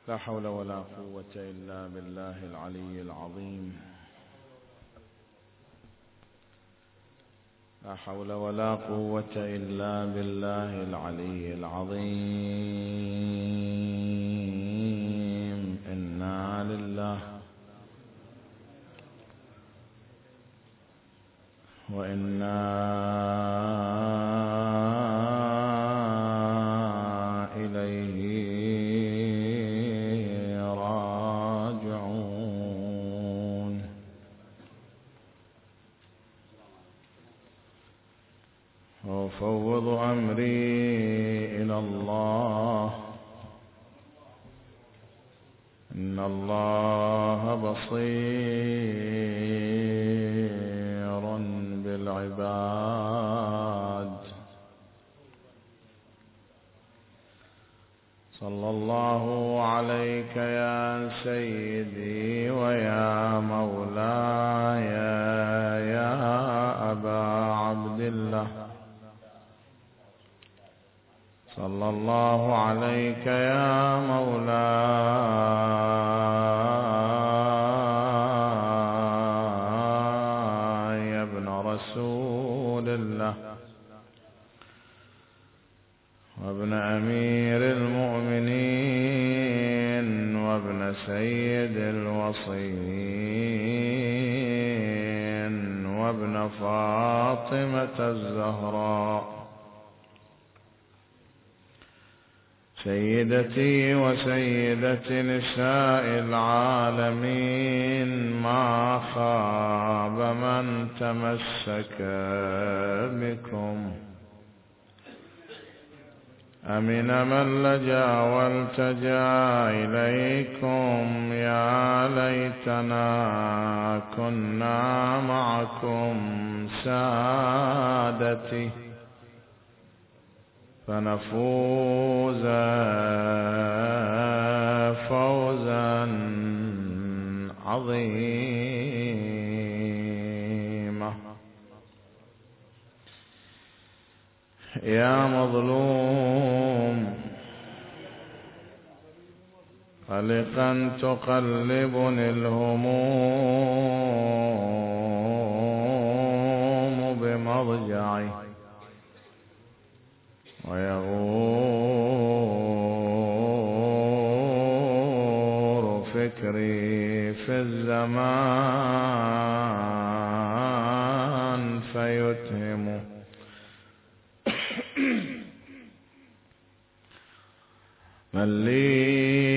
لا حول ولا قوة إلا بالله العلي العظيم. لا حول ولا قوة إلا بالله العلي العظيم. إنا لله وإنا إليه راجعون. وأفوض أمري إلى الله إن الله بصير بالعباد. صلى الله عليك يا سيدي ويا مولاي يا أبا عبد الله. صلى الله عليك يا مولاي يا ابن رسول الله وابن أمير المؤمنين وابن سيد الوصيين وابن فاطمة الزهراء سيدتي وسيدة نساء العالمين. ما خاب من تمسك بكم، أمن من لجا والتجا إليكم. يا ليتنا كنا معكم سادتي فنفوز فوزا عظيما. يا مظلوم قلقا تقلبني الهموم بمضجعي ويغور فكري في الزمان فيتهم من لي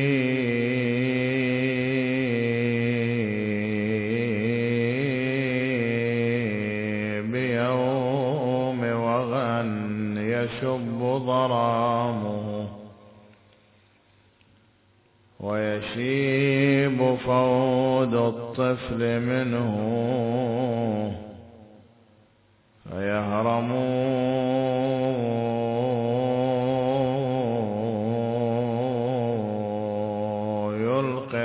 بيوم وغن يشب ضرامه ويشيب فود الطفل منه فيهرم يلقي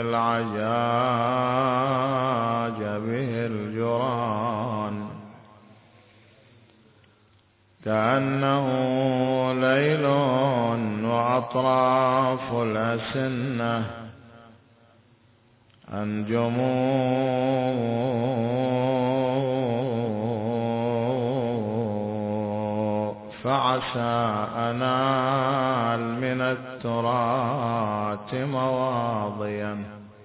العجاج به الجران كأنه ليل وأطراف الأسنة أنجم فعسى أنال من التراث مواضيا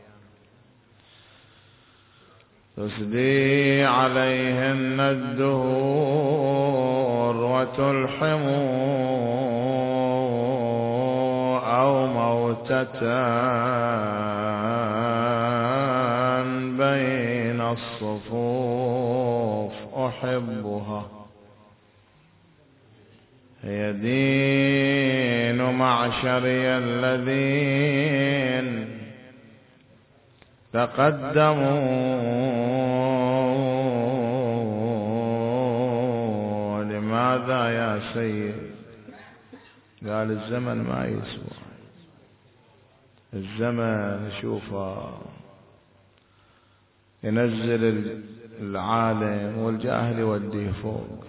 تسدي عليهن الدهور وتلحم أو موتة بين الصفوف أحبها. هي دين معشري الذين تقدموا. لماذا يا سيد؟ قال الزمن ما يسوى، الزمن شوفه ينزل العالم والجاهل يوديه فوق،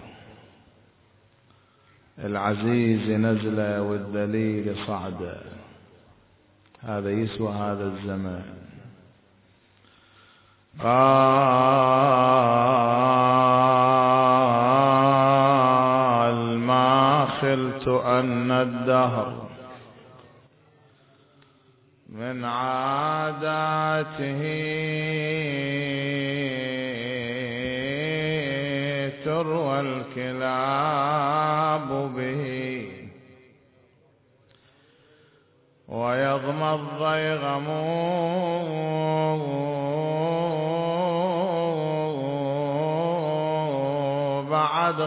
العزيز نزله والذليل صعده. هذا يسوى هذا الزمن. قال ما خلت أن الدهر من عاداته تروى الكلاب به ويضمى الضيغم بعد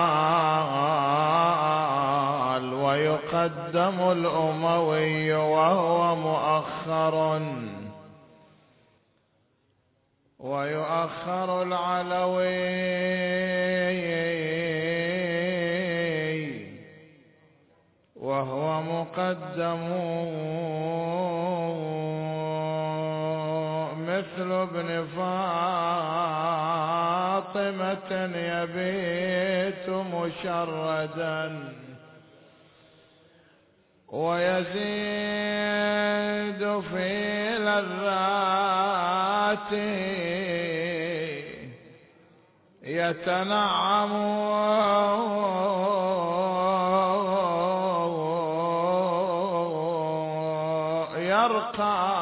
قال ويقدم الأموي وهو مؤخر ويؤخر العلوي وهو مقدم مثل ابن فاطمة يبيت مشردا ويزيد في لذاته يتنعم يرقى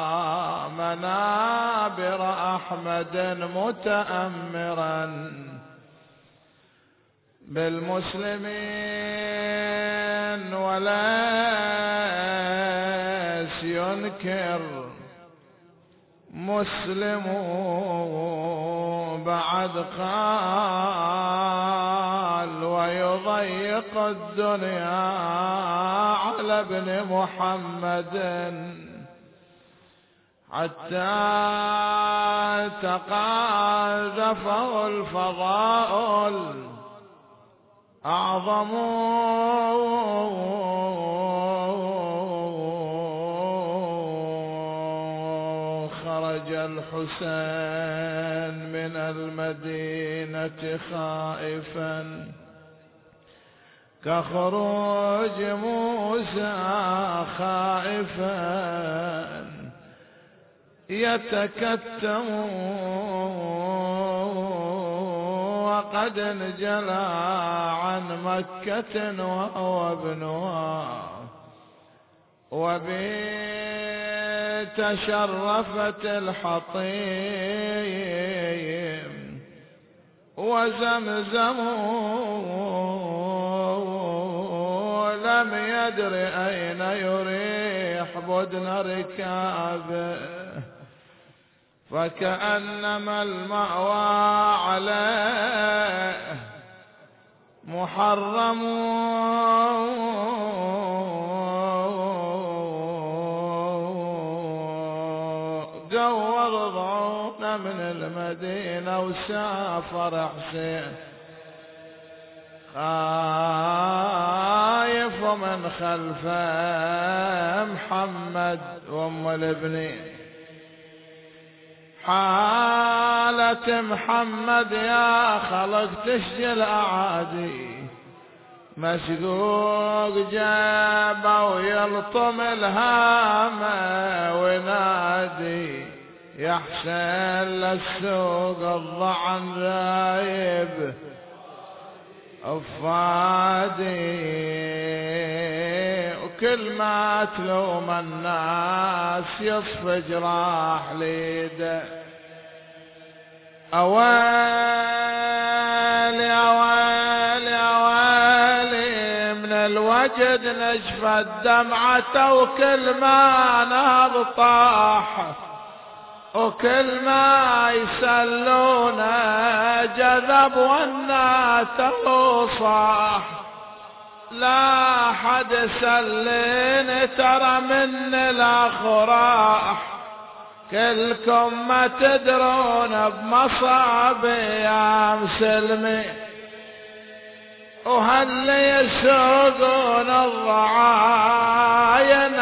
منابر أحمد متأمرا بالمسلمين وليس ينكر مسلم بعد قال ويضيق الدنيا على ابن محمد حتى تقاذفه الفضاء أعظم خرج الحسين من المدينة خائفا كخروج موسى خائفا يتكتم وقد انجلى عن مكة وهو ابنها وبتشرفت الحطيم وزمزم لم يدر أين يريح بدن ركابه فكأنما المأوى عليه محرم جور ضعونا من المدينة وسافر حسين خايف من خلفه محمد وام الابنين حالة محمد يا خلق تشجي الأعادي مشقوق جابه ويلطم الهامة وينادي يا حسين للسوق الضعن ذايب أفادي وكل ما تلوم الناس يصفى جراح ليده أويلي أويلي أويلي من الوجد نشفت دمعته وكل ما نهض طاح وكل ما يسلون جذب والناته صاح لا حد سلين ترى من الأخراح كلكم ما تدرون بمصابي يا مسلمين وهل يسوقون الضعاين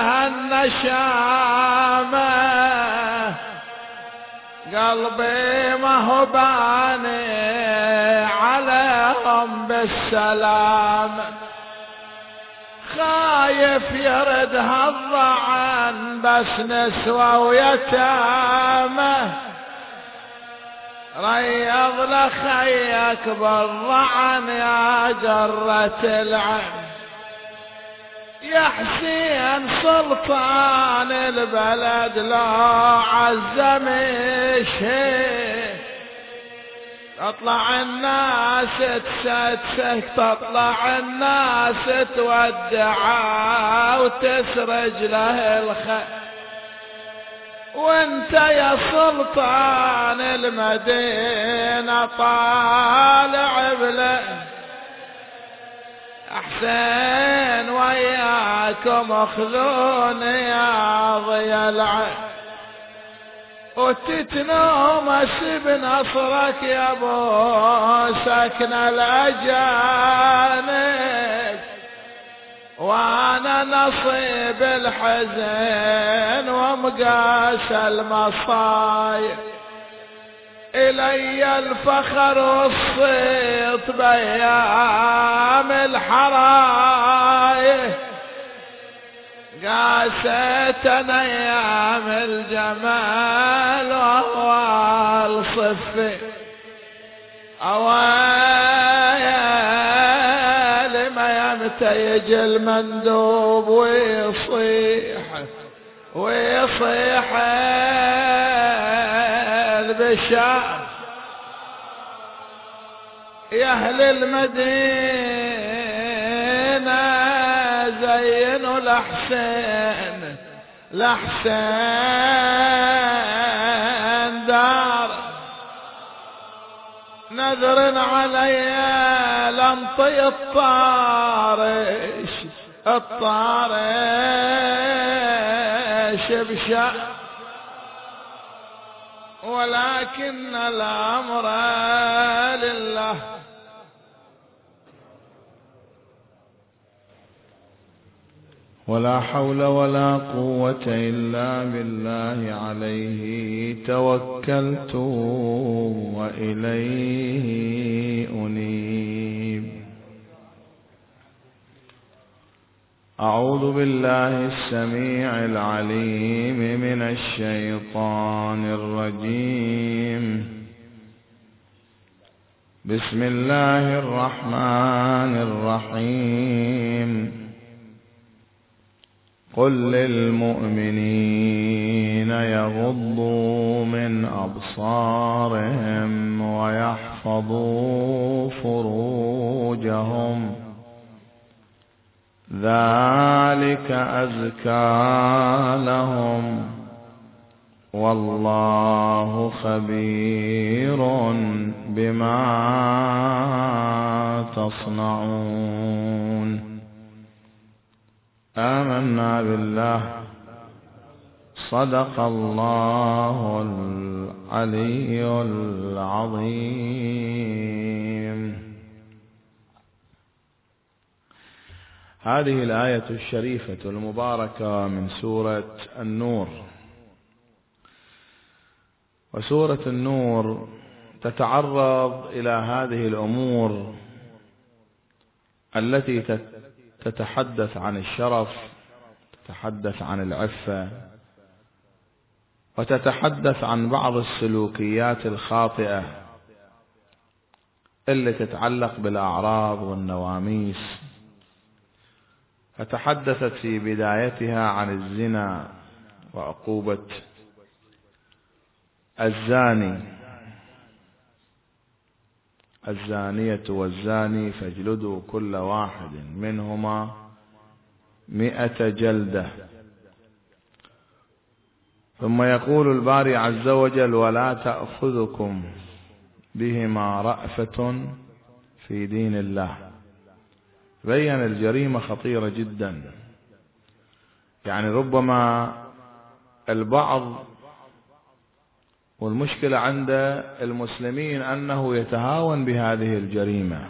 هالنشامة قلبي ما هو باني عليهم بالسلام خايف خايف يردها الضعن بس نسوى ويتامه ريض لخيك بالضعن يا جرة العين يا حسين سلطان البلد لا عزم الشيخ تطلع الناس تسكسك تطلع الناس تودعه وتسرج له الخير وانت يا سلطان المدينة طالع بله حسين وياكم اخذون يا ضيا العين وتتنومس بنصرك يا ابو سكن الاجانب وانا نصيب الحزن ومقاس المصايب الي الفخر والصيت بايام الحرايب قاستنا ايام الجمال وهو الصفي اويل ما يمتى المندوب ويصيح البشار يا اهل المدينة زينوا لحسين دار نذر علي لنطي الطارش بشأن ولكن الأمر لله ولا حول ولا قوة إلا بالله عليه توكلت وإليه أنيب. أعوذ بالله السميع العليم من الشيطان الرجيم. بسم الله الرحمن الرحيم. قل للمؤمنين يغضوا من أبصارهم ويحفظوا فروجهم ذلك أزكى لهم والله خبير بما تصنعون. آمنا بالله صدق الله العلي العظيم. هذه الآية الشريفة المباركة من سورة النور. وسورة النور تتعرض إلى هذه الأمور التي تتحدث عن الشرف، تتحدث عن العفة، وتتحدث عن بعض السلوكيات الخاطئة اللي تتعلق بالأعراض والنواميس. فتحدثت في بدايتها عن الزنا وعقوبة الزانية والزاني فاجلدوا كل واحد منهما 100 جلدة. ثم يقول الباري عز وجل ولا تأخذكم بهما رأفة في دين الله. بين الجريمة خطيرة جدا. يعني ربما البعض والمشكلة عند المسلمين أنه يتهاون بهذه الجريمة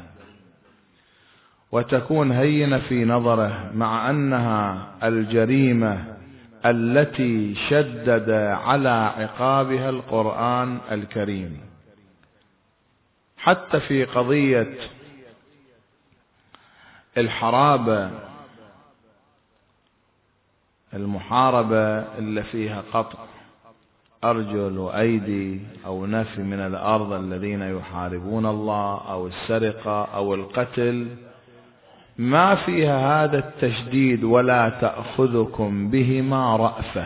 وتكون هينة في نظره، مع أنها الجريمة التي شدد على عقابها القرآن الكريم. حتى في قضية الحرابة المحاربة اللي فيها قطع أرجل وأيدي أو نفي من الأرض الذين يحاربون الله، أو السرقة أو القتل، ما فيها هذا التشديد ولا تأخذكم بهما رأفة.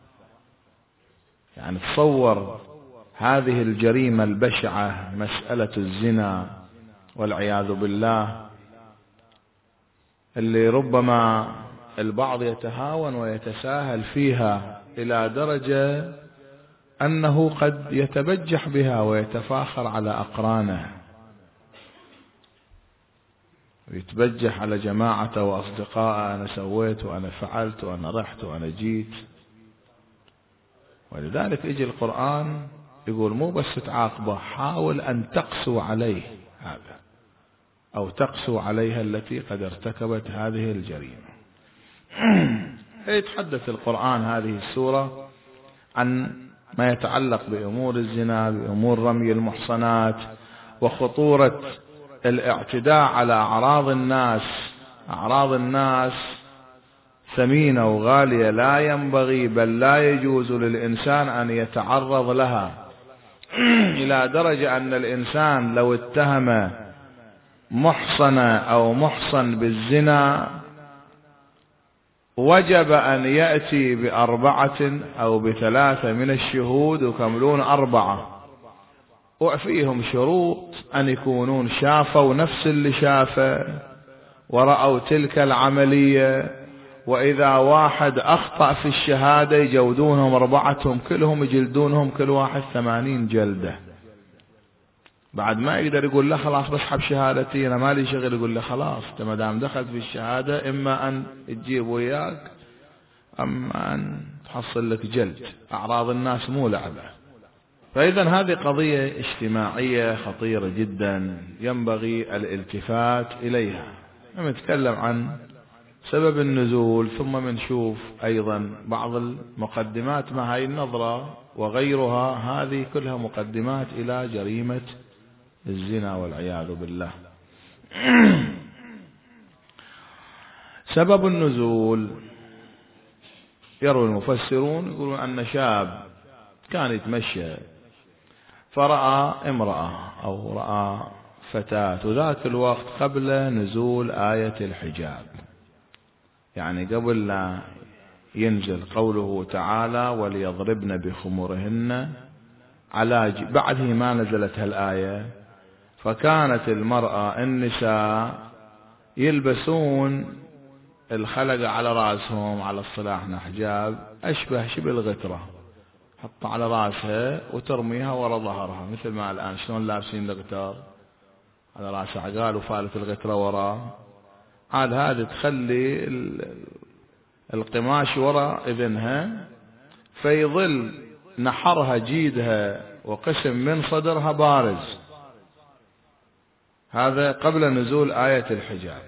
يعني تصور هذه الجريمة البشعة، مسألة الزنا والعياذ بالله، اللي ربما البعض يتهاون ويتساهل فيها إلى درجة أنه قد يتبجح بها ويتفاخر على أقرانه، ويتبجح على جماعته وأصدقائه: أنا سويت وأنا فعلت وأنا رحت وأنا جيت. ولذلك يجي القرآن يقول مو بس تعاقبه، حاول أن تقسو عليه هذا، أو تقسو عليها التي قد ارتكبت هذه الجريمة. يتحدث القرآن هذه السورة عن ما يتعلق بأمور الزنا، بأمور رمي المحصنات، وخطورة الاعتداء على أعراض الناس. أعراض الناس ثمينة وغالية، لا ينبغي بل لا يجوز للإنسان أن يتعرض لها، إلى درجة أن الإنسان لو اتهم محصنة أو محصن بالزنا وجب أن يأتي ب4 أو ب3 من الشهود، وكملون 4، وفيهم شروط أن يكونون شافوا نفس اللي شافه ورأوا تلك العملية. وإذا واحد أخطأ في الشهادة يجودونهم 4 كلهم، يجلدونهم كل واحد 80 جلدة. بعد ما يقدر يقول له خلاص بسحب شهادتي أنا مالي شغل، يقول له خلاص أنت ما دام دخلت في الشهادة إما أن تجيب وياك أما أن تحصل لك جلد. أعراض الناس مو لعبة. فإذا هذه قضية اجتماعية خطيرة جدا ينبغي الالتفات إليها. نتكلم عن سبب النزول، ثم بنشوف أيضا بعض المقدمات مع هاي النظرة وغيرها، هذه كلها مقدمات إلى جريمة الزنا والعياذ بالله. سبب النزول يروي المفسرون يقولون أن شاب كان يتمشى فرأى امرأة أو رأى فتاة، وذاك الوقت قبل نزول آية الحجاب، يعني قبل لا ينزل قوله تعالى وليضربن بخمرهن على بعده ما نزلت هالآية. فكانت المرأة النساء يلبسون الخلق على رأسهم، على الصلاح حجاب أشبه شبه الغترة، حط على رأسها وترميها وراء ظهرها، مثل ما الآن شلون لابسين الغتار على رأس عقال وفالت الغترة وراء. عاد هذه تخلي القماش وراء إذنها، فيظل نحرها جيدها وقسم من صدرها بارز. هذا قبل نزول آية الحجاب.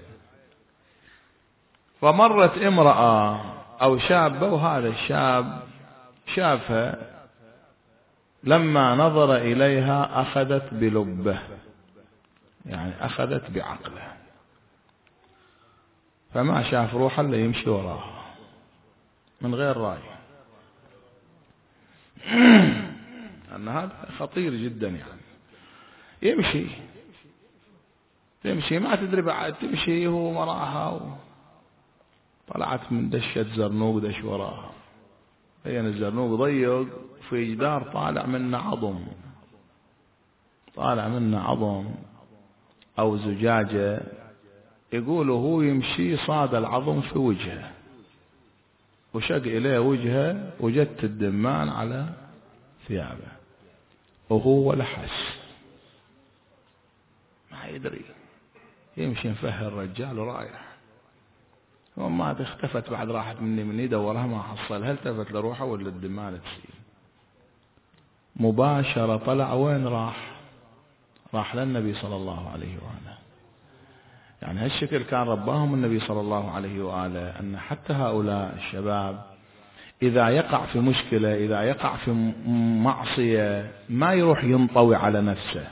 فمرت امرأة أو شابة، وهذا الشاب شافها، لما نظر إليها أخذت بلبه، يعني أخذت بعقله، فما شاف روحا إلا يمشي وراها من غير رأي. أن هذا خطير جدا، يعني تمشي ما تدري بعد، تمشي هو وراها، طلعت من دشة زرنوق دش وراها. بين الزرنوق ضيق، في جدار طالع منه عظم أو زجاجة، يقولوا هو يمشي صاد العظم في وجهه، وشق إليه وجهه، وجدت الدمان على ثيابه، وهو لحس ما يدري، يمشي مفهر الرجال ورايح. وما اختفت بعد، راحت مني دورها ما حصلها، التفت لروحه ولا الدمان تسيل مباشرة. طلع وين راح للنبي صلى الله عليه وآله. يعني هالشكل كان رباهم النبي صلى الله عليه وآله، أن حتى هؤلاء الشباب إذا يقع في مشكلة، إذا يقع في معصية، ما يروح ينطوي على نفسه،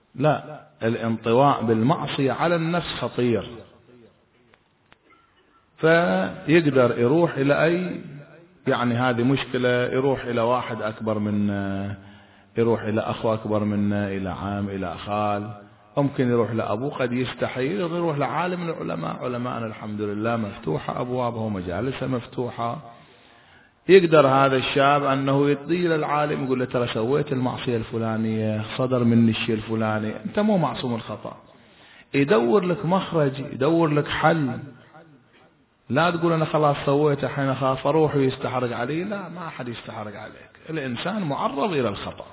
لا، الانطواء بالمعصية على النفس خطير. فيقدر يروح إلى أي، يعني هذه مشكلة، يروح إلى واحد أكبر منه، يروح إلى أخو أكبر منه، إلى عام، إلى خال، ممكن يروح لأبوه، قد يستحيل يروح لعالم من العلماء. علماءنا الحمد لله مفتوحة أبوابه ومجالسه مفتوحة. يقدر هذا الشاب أنه يطيل العالم يقول له ترى سويت المعصية الفلانية، صدر مني الشيء الفلاني، أنت مو معصوم الخطأ. يدور لك مخرج، يدور لك حل. لا تقول أنا خلاص سويت الحين أخاف أروح ويستحرق علي. لا، ما أحد يستحرق عليك، الإنسان معرض إلى الخطأ.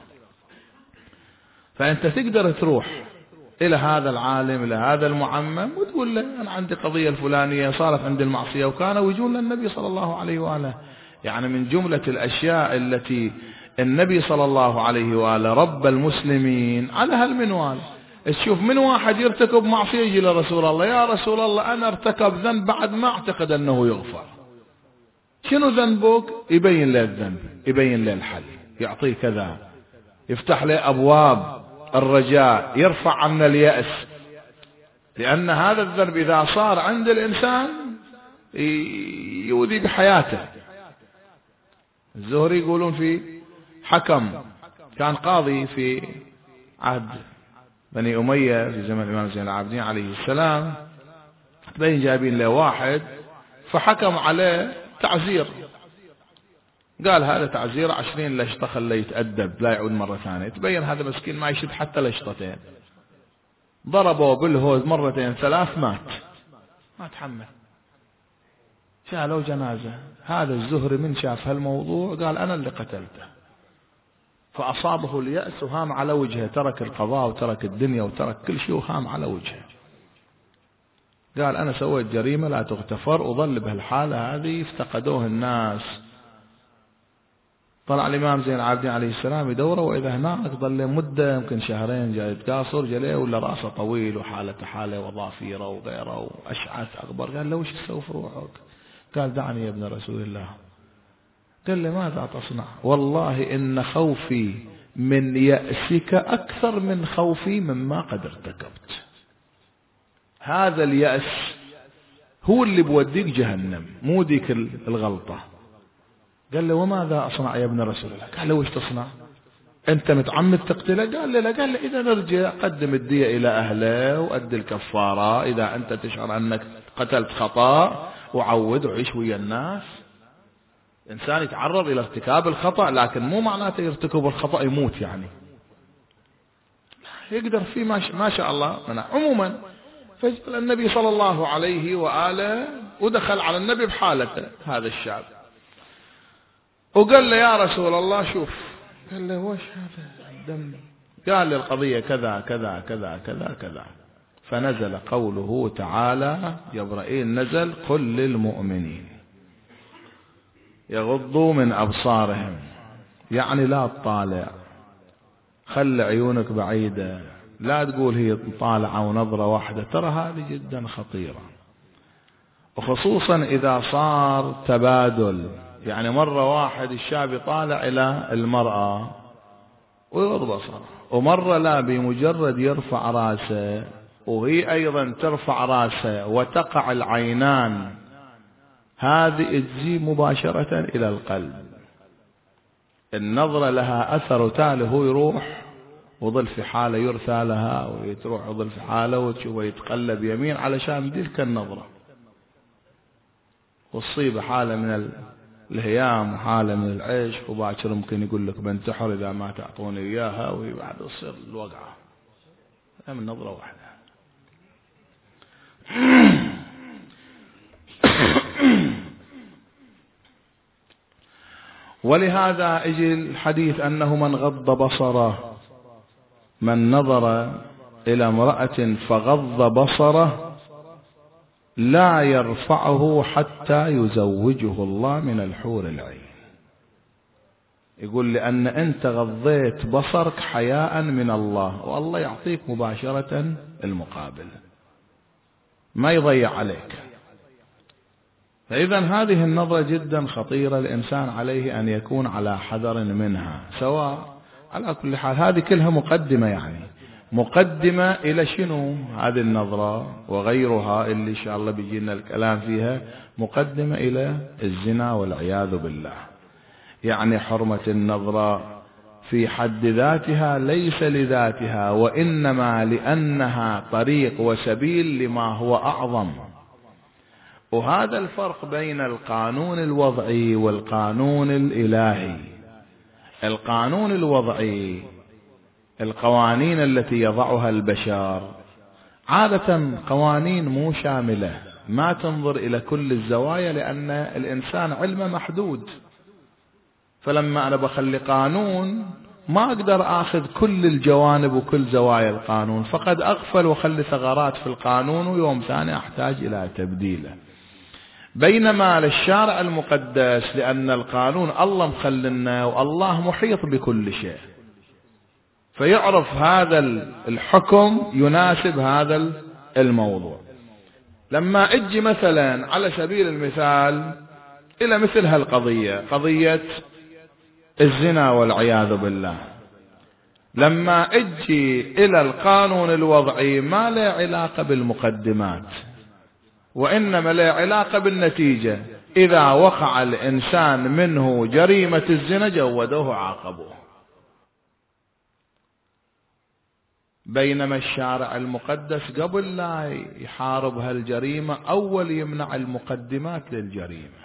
فأنت تقدر تروح إلى هذا العالم، إلى هذا المعمم، وتقول له أنا عندي قضية الفلانية صارت عندي المعصية، وكانوا يجون للنبي صلى الله عليه وآله. يعني من جملة الأشياء التي النبي صلى الله عليه وآله رب المسلمين على هالمنوال. تشوف من واحد يرتكب معصية يجي لرسول الله، يا رسول الله أنا ارتكب ذنب بعد ما اعتقد أنه يغفر، شنو ذنبك؟ يبين له الذنب، يبين له الحل، يعطيه كذا، يفتح له أبواب الرجاء، يرفع عنا اليأس. لأن هذا الذنب إذا صار عند الإنسان يؤذي بحياته. الزهري يقولون في حكم كان قاضي في عهد بني أمية في زمن الإمام زين العابدين عليه السلام، تبين جايبين له واحد فحكم عليه تعزير، قال هذا تعزير 20 لشطة خليه يتأدب لا يعود مرة ثانية. تبين هذا مسكين ما يشد حتى لشطتين، ضربوا بالهوز مرتين ثلاث، مات، ما تحمل، شالوا جنازة. هذا الزهري من شاف هالموضوع قال أنا اللي قتلته، فأصابه اليأس وهام على وجهه، ترك القضاء وترك الدنيا وترك كل شيء وهام على وجهه. قال أنا سويت جريمة لا تغتفر، وظل بهالحالة هذه. افتقدوه الناس. طلع الإمام زين العابدين عليه السلام يدوره، وإذا هناك ظل مدة يمكن شهرين جاي يتقاصر، جليه ولا رأسه طويل وحالته حالة وظافيره وغيره وأشعث أغبر. قال له وش تسوي في روحك؟ قال دعني يا ابن رسول الله. قال له ماذا تصنع؟ والله إن خوفي من يأسك أكثر من خوفي مما قد ارتكبت. هذا اليأس هو اللي بوديك جهنم، مو ديك الغلطة. قال له وماذا أصنع يا ابن رسول الله؟ قال له وش تصنع؟ أنت متعمد تقتله؟ قال له لا. قال له إذا نرجع قدم الدية إلى أهله وأدي الكفارة إذا أنت تشعر أنك قتلت خطأ، وعود وعيش ويا الناس. إنسان يتعرض إلى ارتكاب الخطأ، لكن مو معناته يرتكب الخطأ يموت، يعني يقدر فيه ما شاء الله منع. عموما فجأة النبي صلى الله عليه وآله ودخل على النبي بحالته هذا الشاب، وقال له يا رسول الله شوف. قال له وش هذا الدم؟ قال له القضية كذا كذا كذا كذا كذا. فنزل قوله تعالى، جبرائيل نزل قل للمؤمنين يغضوا من أبصارهم، يعني لا تطالع، خل عيونك بعيدة، لا تقول هي طالعة ونظرة واحدة، ترى هذه جدا خطيرة. وخصوصا إذا صار تبادل، يعني مرة واحد الشاب يطالع إلى المرأة ويغض بصره، ومرة لا، بمجرد يرفع راسه وهي أيضا ترفع راسه وتقع العينان، هذه تجي مباشرة إلى القلب. النظرة لها أثر، وتالي هو يروح وظل في حالة يرثى لها، ويتروح وظل في حالة وتشوفه يتقلب يمين علشان تلك النظرة، والصيبة حالة من الهيام وحالة من العيش، وباكر ممكن يقول لك بنتحر إذا ما تعطوني إياها، وهي بعد تصير الوقعة من نظرة واحدة. ولهذا يجي الحديث أنه من غض بصره، من نظر إلى امرأة فغض بصره لا يرفعه حتى يزوجه الله من الحور العين. يقول لأن أنت غضيت بصرك حياء من الله، والله يعطيك مباشرة المقابل، ما يضيع عليك. فإذا هذه النظرة جدا خطيرة، الإنسان عليه أن يكون على حذر منها. سواء على كل حال هذه كلها مقدمة، يعني مقدمة إلى شنو؟ هذه النظرة وغيرها اللي إن شاء الله بيجينا الكلام فيها، مقدمة إلى الزنا والعياذ بالله. يعني حرمة النظرة في حد ذاتها ليس لذاتها، وإنما لأنها طريق وسبيل لما هو أعظم. وهذا الفرق بين القانون الوضعي والقانون الإلهي. القانون الوضعي، القوانين التي يضعها البشر عادة قوانين مو شاملة، ما تنظر إلى كل الزوايا، لأن الإنسان علمه محدود. فلما أنا بخلي قانون ما أقدر أخذ كل الجوانب وكل زوايا القانون، فقد أغفل وخلي ثغرات في القانون، ويوم ثاني أحتاج إلى تبديله. بينما للشارع المقدس، لأن القانون الله مخلنا والله محيط بكل شيء، فيعرف هذا الحكم يناسب هذا الموضوع. لما اجي مثلا على سبيل المثال إلى مثل هالقضية، قضية الزنا والعياذ بالله، لما اجي إلى القانون الوضعي ما له علاقة بالمقدمات، وإنما له علاقة بالنتيجة. إذا وقع الإنسان منه جريمة الزنا جودوه عاقبوه. بينما الشارع المقدس قبل لا يحارب هالجريمة أول يمنع المقدمات للجريمة،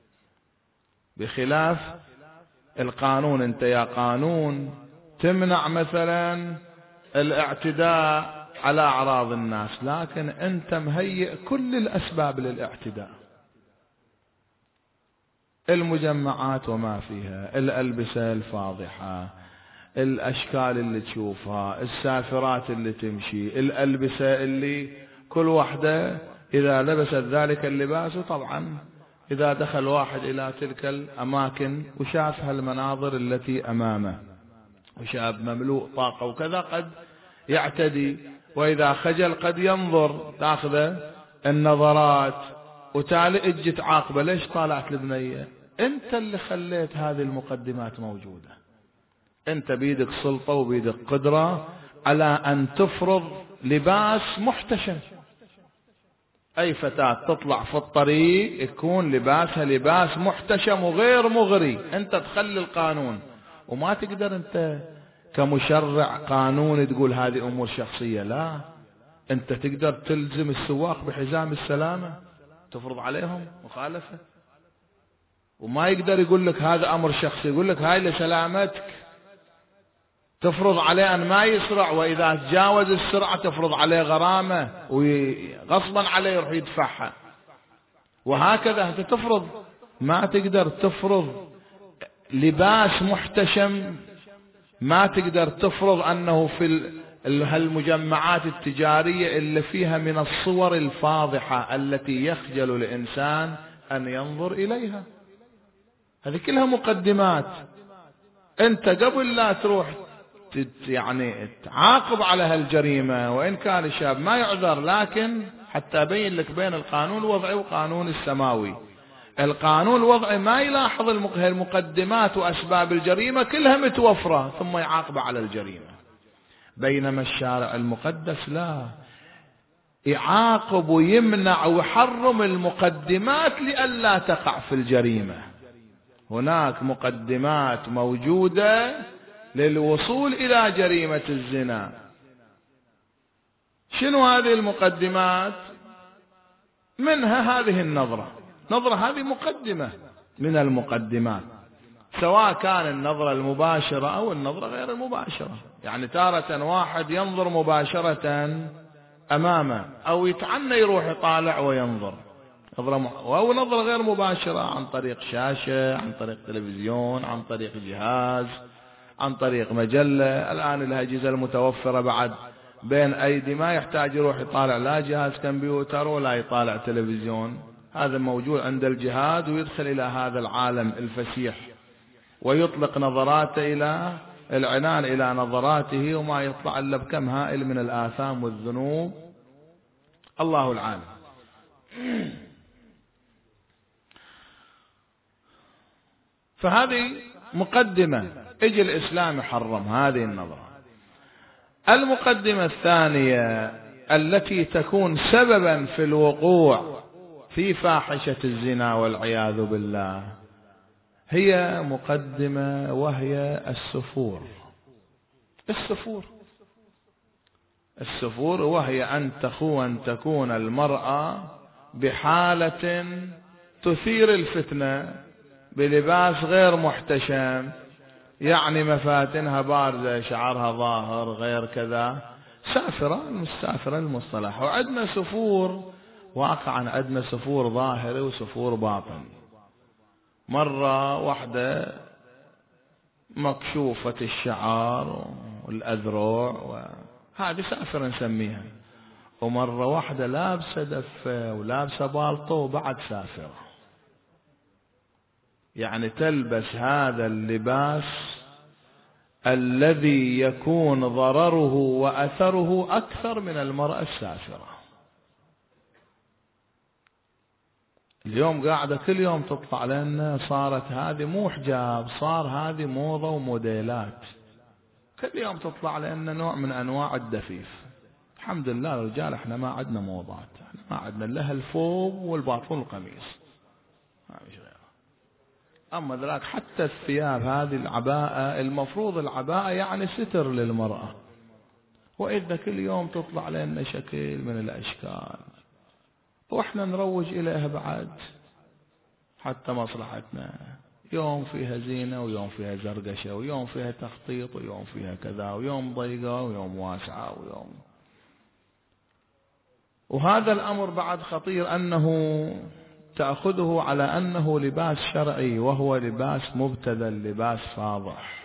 بخلاف القانون. انت يا قانون تمنع مثلا الاعتداء على أعراض الناس، لكن أنت مهيئ كل الأسباب للاعتداء، المجمعات وما فيها، الألبسة الفاضحة، الأشكال اللي تشوفها، السافرات اللي تمشي، الألبسة اللي كل واحدة إذا لبست ذلك اللباس. وطبعا إذا دخل واحد إلى تلك الأماكن وشاف هالمناظر التي أمامه وشاب مملوء طاقة وكذا قد يعتدي، وإذا خجل قد ينظر تأخذ النظرات، وتالي اجي تعاقبه. ليش طالعت البنية؟ انت اللي خليت هذه المقدمات موجودة. انت بيدك سلطة وبيدك قدرة على ان تفرض لباس محتشم. اي فتاة تطلع في الطريق يكون لباسها لباس محتشم وغير مغري، انت تخلي القانون. وما تقدر انت كمشرع قانون تقول هذه امور شخصية، لا، انت تقدر تلزم السواق بحزام السلامة، تفرض عليهم مخالفة. وما يقدر يقول لك هذا امر شخصي، يقول لك هاي لسلامتك، تفرض عليه ان ما يسرع، واذا تجاوز السرعة تفرض عليه غرامة وغصبا عليه يروح يدفعها. وهكذا انت تفرض، ما تقدر تفرض لباس محتشم، ما تقدر تفرض انه في هالمجمعات التجارية اللي فيها من الصور الفاضحة التي يخجل الانسان ان ينظر اليها. هذه كلها مقدمات. انت قبل لا تروح يعني تعاقب على هالجريمة، وإن كان الشاب ما يعذر، لكن حتى أبين لك بين القانون الوضعي والقانون السماوي. القانون الوضعي ما يلاحظ المقدمات وأسباب الجريمة كلها متوفرة ثم يعاقب على الجريمة. بينما الشارع المقدس لا، يعاقب ويمنع ويحرم المقدمات لئلا تقع في الجريمة. هناك مقدمات موجودة للوصول إلى جريمة الزنا. شنو هذه المقدمات؟ منها هذه النظرة. نظرة هذه مقدمة من المقدمات، سواء كان النظرة المباشرة أو النظرة غير المباشرة. يعني تارة واحد ينظر مباشرة أمامه، أو يتعنى يروح يطالع وينظر أو نظرة غير مباشرة عن طريق شاشة، عن طريق تلفزيون، عن طريق جهاز، عن طريق مجلة. الآن الأجهزة المتوفرة بعد بين أيدي، ما يحتاج يروح يطالع لا جهاز كمبيوتر ولا يطالع تلفزيون، هذا موجود عند الجهاز، ويدخل إلى هذا العالم الفسيح ويطلق نظراته إلى العنان إلى نظراته، وما يطلع إلا بكم هائل من الآثام والذنوب. الله العالم. فهذه مقدمة. اجي الإسلام يحرم هذه النظرة. المقدمة الثانية التي تكون سببا في الوقوع في فاحشة الزنا والعياذ بالله هي مقدمة وهي السفور. السفور وهي أن تكون المرأة بحالة تثير الفتنة بلباس غير محتشم، يعني مفاتنها بارزة، شعرها ظاهر، غير كذا، سافرة المصطلح. وعندنا سفور واقعا، عندنا سفور ظاهري وسفور باطن. مرة واحدة مكشوفة الشعر والأذرع وهذه سافرة نسميها، ومرة واحدة لابسة دفة ولابسة بالطو وبعد سافرة، يعني تلبس هذا اللباس الذي يكون ضرره وأثره أكثر من المرأة السافرة. اليوم قاعدة كل يوم تطلع لنا، صارت هذه مو حجاب، صار هذه موضة وموديلات، كل يوم تطلع لنا نوع من أنواع الدفيف. الحمد لله الرجال احنا ما عندنا موضات، احنا ما عندنا لها الفوق والباطن والقميص، ما مش غيره. أما ذلك حتى الثياب، هذه العباءة، المفروض العباءة يعني ستر للمرأة، وإذا كل يوم تطلع لنا شكل من الأشكال وإحنا نروج إليها بعد حتى مصلحتنا، يوم فيها زينة ويوم فيها زرقشة ويوم فيها تخطيط ويوم فيها كذا ويوم ضيقة ويوم واسعة ويوم. وهذا الأمر بعد خطير، أنه تأخذه على أنه لباس شرعي وهو لباس مبتذل، لباس فاضح.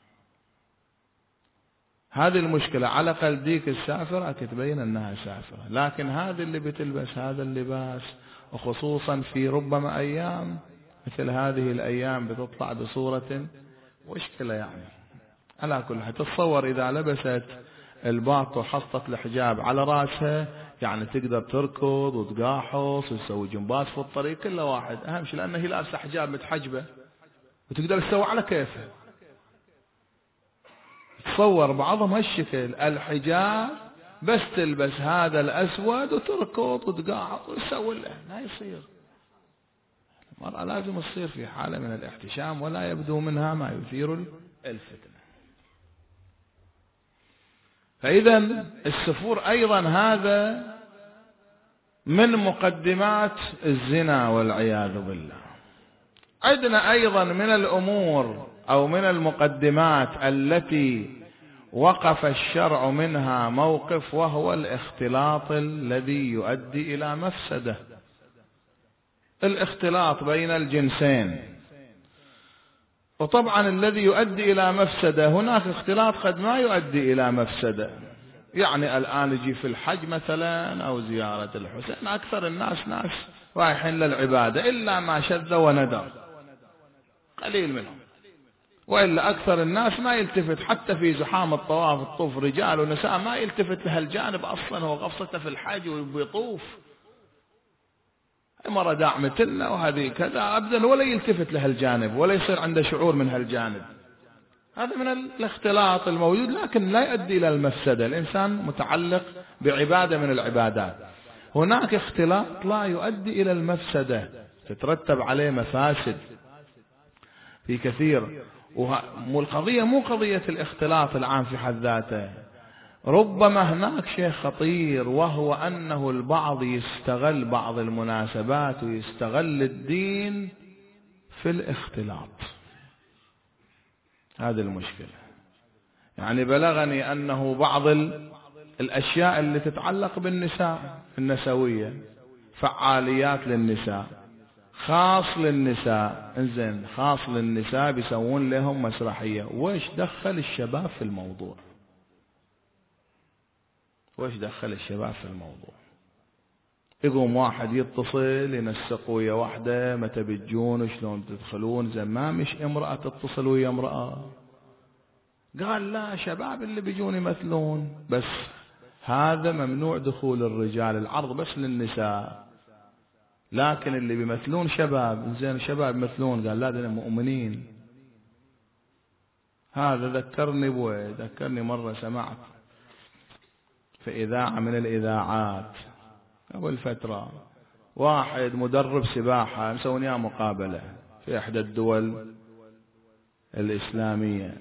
هذه المشكلة. على قلب ديك السافرة تبين أنها سافرة، لكن هذه اللي بتلبس هذا اللباس، وخصوصا في ربما أيام مثل هذه الأيام بتطلع بصورة مشكلة يعني. على كل حال تتصور إذا لبست الباط وحطت الحجاب على رأسها، يعني تقدر تركض وتقاحص وتسوي جنباز في الطريق كل واحد، أهم شيء لأنه هي لابسة حجاب متحجبة وتقدر تسوي على كيفها. تصور بعضهم هالشكل، الحجاب بس تلبس هذا الأسود وتركض وتقاحص وتسوي له، لا يصير. المرأة لازم تصير في حالة من الاحتشام ولا يبدو منها ما يثير الفتنة. فإذا السفور أيضا هذا من مقدمات الزنا والعياذ بالله. عندنا أيضا من الأمور أو من المقدمات التي وقف الشرع منها موقف، وهو الاختلاط الذي يؤدي إلى مفسدة. الاختلاط بين الجنسين، وطبعا الذي يؤدي إلى مفسدة، هناك اختلاط قد ما يؤدي إلى مفسدة. يعني الآن يجي في الحج مثلا أو زيارة الحسين، أكثر الناس ناس رايحين للعبادة إلا ما شذ وندر، قليل منهم، وإلا أكثر الناس ما يلتفت حتى في زحام الطواف، الطوف رجال ونساء ما يلتفت لهالجانب أصلا، هو غفصته في الحج وبيطوف، مرة داعمتنا وهذه كذا أبدا، ولا يلتفت لهالجانب ولا يصير عنده شعور من هالجانب. هذا من الاختلاط الموجود، لكن لا يؤدي إلى المفسدة. الإنسان متعلق بعبادة من العبادات. هناك اختلاط لا يؤدي إلى المفسدة، تترتب عليه مفاسد في كثير. والقضية مو قضية الاختلاط العام في حد ذاته، ربما هناك شيء خطير، وهو أنه البعض يستغل بعض المناسبات ويستغل الدين في الاختلاط. هذه المشكلة. يعني بلغني أنه بعض الأشياء اللي تتعلق بالنساء النسوية، فعاليات للنساء، خاص للنساء، انزين خاص للنساء، بيسوون لهم مسرحية. وإيش دخل الشباب في الموضوع؟ وإيش دخل الشباب في الموضوع؟ يقوم واحد يتصل ينسق ويا واحدة، متى بتجون وشلون تدخلون، زمان مش امرأة تتصل ويا امرأة. قال لا، شباب اللي بيجون يمثلون، بس هذا ممنوع دخول الرجال، العرض بس للنساء، لكن اللي بيمثلون شباب، زين شباب يمثلون، قال لا ده مؤمنين. هذا ذكرني مرة سمعت في إذاعة من الإذاعات قبل فترة، واحد مدرب سباحة مسوينها مقابلة في إحدى الدول الإسلامية،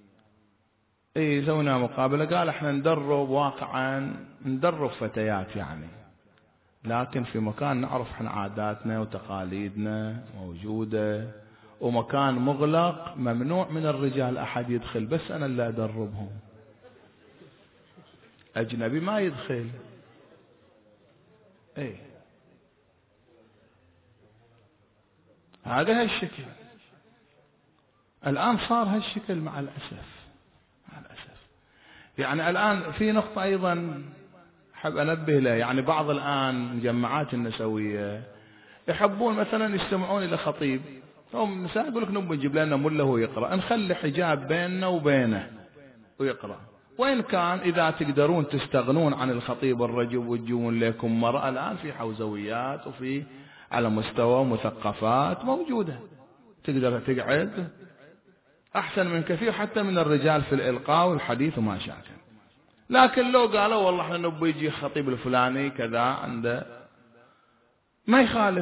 سوينا مقابلة، قال احنا ندرب واقعا ندرب فتيات يعني، لكن في مكان نعرف احنا عاداتنا وتقاليدنا موجودة، ومكان مغلق ممنوع من الرجال أحد يدخل، بس أنا اللي أدربهم، أجنبي ما يدخل. هذا هالشكل الآن صار هالشكل مع الأسف. يعني الآن في نقطة أيضا حب أنبه له، يعني بعض الآن مجمعات النسوية يحبون مثلا يستمعون إلى خطيب، هم النساء يقول لك نبي نجيب لنا مله ويقرأ، نخلي حجاب بيننا وبينه ويقرأ، وإن كان إذا تقدرون تستغنون عن الخطيب الرجل وتجون لكم مرأة، الآن في حوزويات وفي على مستوى مثقفات موجودة تقدر تقعد أحسن من كثير حتى من الرجال في الإلقاء والحديث وما شاكل. لكن لو قالوا والله احنا نبي يجي خطيب الفلاني كذا عنده، ما يخالف،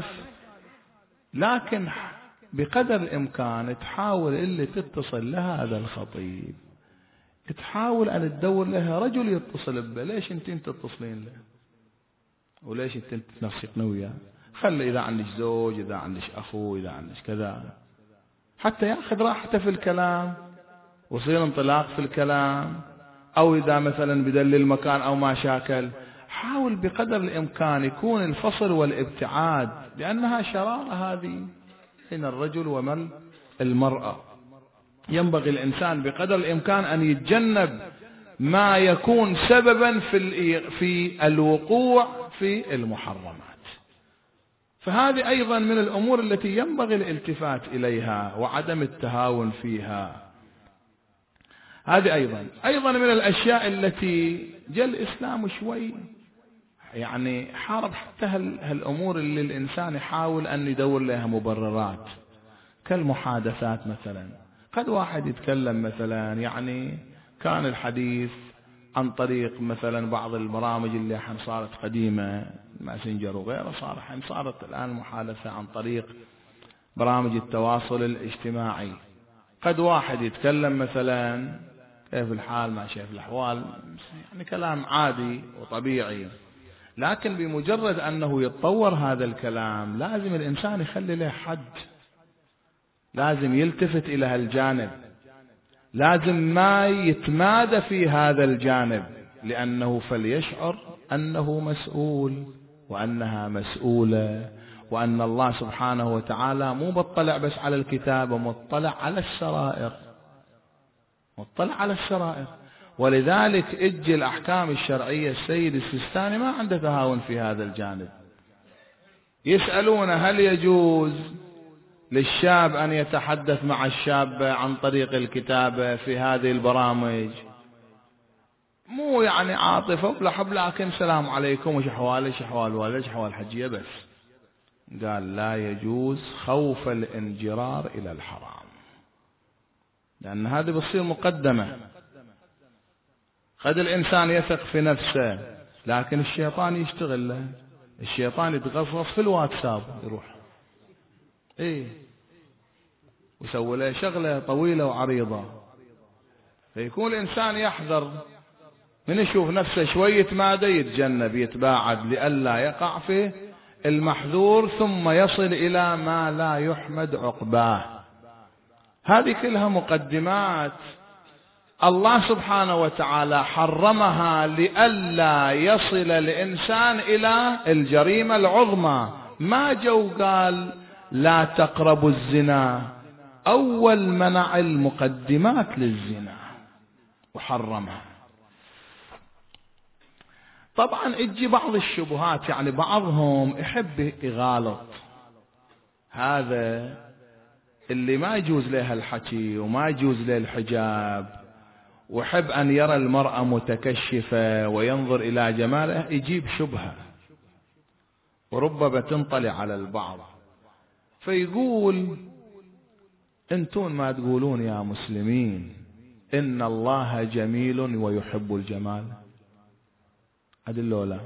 لكن بقدر الإمكان تحاول اللي تتصل لهذا الخطيب تحاول أن تدور لها رجل يتصل به. ليش انت تتصلين له؟ وليش انت نفسك نوية؟ خلي إذا عندك زوج، إذا عندك أخو، إذا عندك كذا، حتى يأخذ راحته في الكلام ويصير انطلاق في الكلام، أو إذا مثلا بدل المكان أو ما شاكل، حاول بقدر الإمكان يكون الفصل والابتعاد، لأنها شرارة هذه بين الرجل ومن المرأة. ينبغي الإنسان بقدر الإمكان أن يتجنب ما يكون سببا في الوقوع في المحرمات. فهذه أيضا من الأمور التي ينبغي الالتفات إليها وعدم التهاون فيها. هذه أيضا من الأشياء التي جاء الإسلام شوي يعني حارب حتى هالأمور اللي الإنسان يحاول أن يدور لها مبررات، كالمحادثات مثلا. قد واحد يتكلم مثلا، يعني كان الحديث عن طريق مثلا بعض البرامج اللي الحين صارت قديمة، ماسنجر وغيره، صارت الآن محادثة عن طريق برامج التواصل الاجتماعي. قد واحد يتكلم مثلا كيف الحال، ما شايف الأحوال، يعني كلام عادي وطبيعي، لكن بمجرد أنه يتطور هذا الكلام لازم الإنسان يخلي له حد، لازم يلتفت إلى هالجانب، لازم ما يتمادى في هذا الجانب، لأنه فليشعر أنه مسؤول وأنها مسؤولة، وأن الله سبحانه وتعالى مو مطلع بس على الكتاب، ومطلع على السرائر، مطلع على السرائر. ولذلك اجي الأحكام الشرعية السيد السيستاني ما عنده تهاون في هذا الجانب. يسألون هل يجوز للشاب أن يتحدث مع الشابة عن طريق الكتابة في هذه البرامج؟ مو يعني عاطفة ولا حب، لكن سلام عليكم وش أحوالك، وش أحوال والدك، وش أحوال الحجية بس. قال لا يجوز خوف الانجرار إلى الحرام، لأن هذه بتصير مقدمة. قد الإنسان يثق في نفسه، لكن الشيطان يشتغل له، الشيطان يتغصص في الواتساب، يروح ويسوي له شغلة طويلة وعريضة. فيكون الإنسان يحذر من يشوف نفسه شوية مادة يتجنب يتباعد لئلا يقع في المحذور ثم يصل إلى ما لا يحمد عقباه. هذه كلها مقدمات الله سبحانه وتعالى حرمها لئلا يصل الإنسان إلى الجريمة العظمى. ما جو قال لا تقربوا الزنا، أول منع المقدمات للزنا وحرمها. طبعا اجي بعض الشبهات، يعني بعضهم يحب يغالط، هذا اللي ما يجوز له الحكي وما يجوز له الحجاب، وحب أن يرى المرأة متكشفة وينظر إلى جمالها، يجيب شبهة وربما تنطلع على البعض، فيقول انتم ما تقولون يا مسلمين إن الله جميل ويحب الجمال؟ أدلوا لا.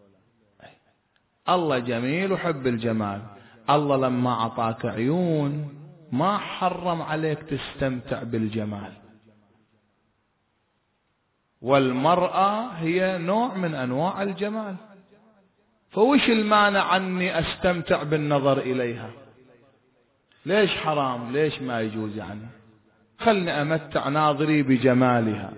الله جميل وحب الجمال. الله لما أعطاك عيون ما حرم عليك تستمتع بالجمال، والمرأة هي نوع من أنواع الجمال، فوش المانع عني أستمتع بالنظر إليها؟ ليش حرام؟ ليش ما يجوز؟ يعني خلني أمتع ناظري بجمالها.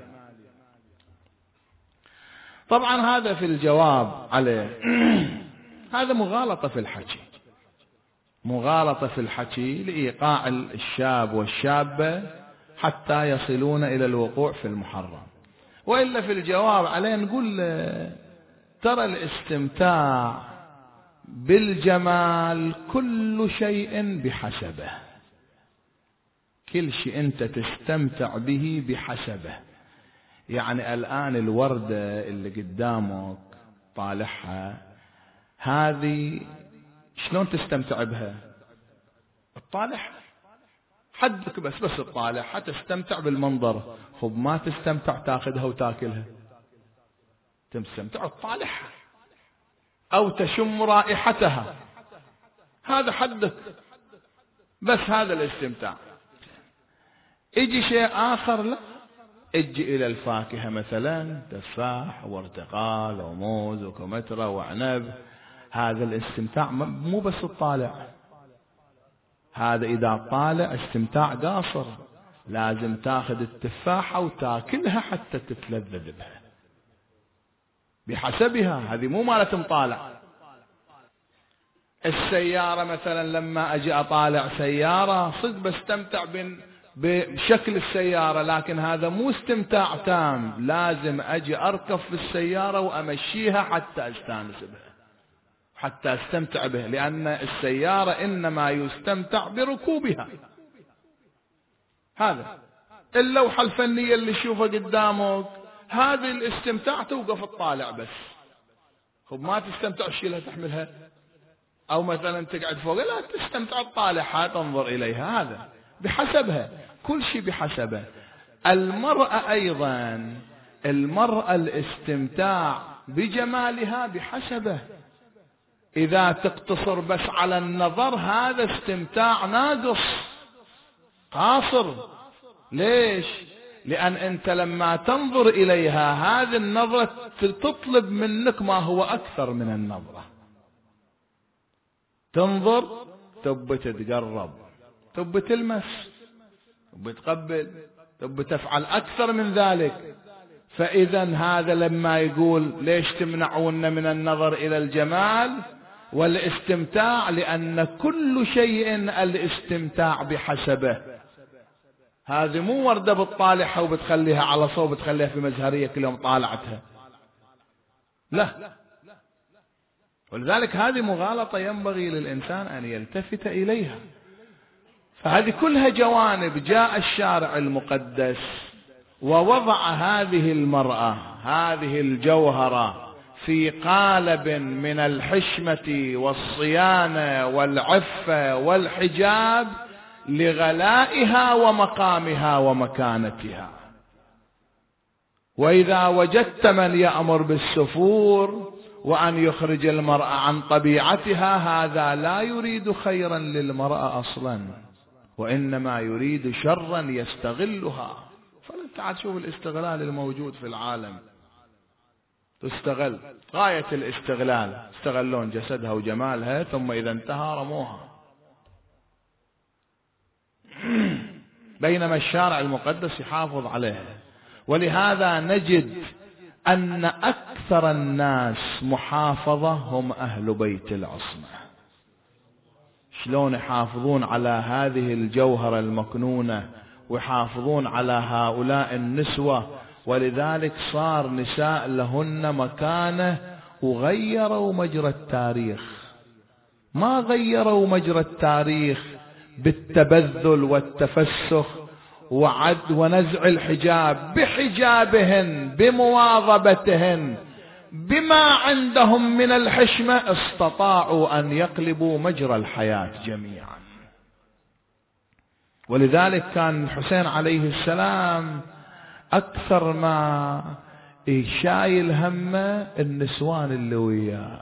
طبعا هذا في الجواب عليه. هذا مغالطة في الحكي، مغالطة في الحكي لإيقاع الشاب والشابة حتى يصلون إلى الوقوع في المحرم. وإلا في الجواب عليه نقول ترى الاستمتاع بالجمال كل شيء بحسبه، كل شيء أنت تستمتع به بحسبه. يعني الآن الوردة اللي قدامك طالعها هذه شلون تستمتع بها؟ الطالح حدك بس الطالح حتى تستمتع بالمنظر. خب ما تستمتع تاخذها وتاكلها، تستمتع الطالح او تشم رائحتها، هذا حدك بس، هذا الاستمتاع. يجي شيء اخر لا، اجي الى الفاكهة مثلا تفاح وبرتقال وموز وكمثرى وعنب، هذا الاستمتاع مو بس الطالع، هذا إذا طالع استمتاع قاصر، لازم تاخذ التفاحة وتاكلها حتى تتلذذ بها بحسبها، هذه مو مالت مطالع. السيارة مثلا لما أجي أطالع سيارة صدق بستمتع بشكل السيارة، لكن هذا مو استمتاع تام، لازم أجي أركب في السيارة وأمشيها حتى أستانس بها، حتى استمتع به، لأن السيارة إنما يستمتع بركوبها. هذا اللوحة الفنية اللي تشوفها قدامك هذه الاستمتاع، توقف الطالع بس. خب ما تستمتع تشيلها تحملها، أو مثلا تقعد فوق، لا تستمتع الطالعها تنظر إليها، هذا بحسبها، كل شيء بحسبه. المرأة أيضا، المرأة الاستمتاع بجمالها بحسبه. إذا تقتصر بس على النظر هذا استمتاع ناقص قاصر. ليش؟ لأن أنت لما تنظر إليها هذه النظرة تطلب منك ما هو أكثر من النظرة. تنظر تب تتقرب، تب تلمس، تب تقبل، تب تفعل أكثر من ذلك. فإذا هذا لما يقول ليش تمنعون من النظر إلى الجمال والاستمتاع، لأن كل شيء الاستمتاع بحسبه. هذه مو وردة بتطالعها وبتخليها على صوب بتخليها في مزهرية كل يوم طالعتها، لا. ولذلك هذه مغالطة ينبغي للإنسان أن يلتفت إليها. فهذه كلها جوانب جاء الشارع المقدس ووضع هذه المرأة، هذه الجوهرة، في قالب من الحشمة والصيانة والعفة والحجاب لغلائها ومقامها ومكانتها. وإذا وجدت من يأمر بالسفور وأن يخرج المرأة عن طبيعتها، هذا لا يريد خيرا للمرأة أصلا، وإنما يريد شرا يستغلها. فأنت تعال شوف الاستغلال الموجود في العالم، تستغل غاية الاستغلال، استغلون جسدها وجمالها، ثم إذا انتهى رموها. بينما الشارع المقدس يحافظ عليها. ولهذا نجد أن أكثر الناس محافظة هم أهل بيت العصمة. شلون يحافظون على هذه الجوهرة المكنونة ويحافظون على هؤلاء النسوة، ولذلك صار نساء لهن مكانة وغيروا مجرى التاريخ. ما غيروا مجرى التاريخ بالتبذل والتفسخ ونزع الحجاب، بحجابهن، بمواظبتهن، بما عندهم من الحشمة، استطاعوا أن يقلبوا مجرى الحياة جميعا. ولذلك كان الحسين عليه السلام أكثر ما شايل همه النسوان اللي وياه،